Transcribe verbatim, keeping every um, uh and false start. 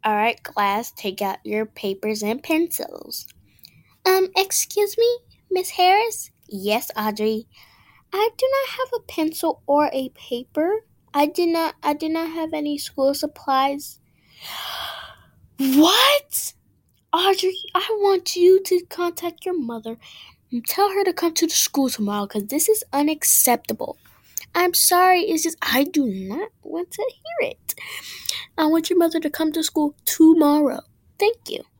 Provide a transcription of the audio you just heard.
All right, class, take out your papers and pencils. Um, excuse me, Miss Harris? Yes, Audrey. I do not have a pencil or a paper. I did not I did not have any school supplies. What? Audrey, I want you to contact your mother and tell her to come to the school tomorrow because this is unacceptable. I'm sorry, it's just I do not want to hear it. I want your mother to come to school tomorrow. Thank you.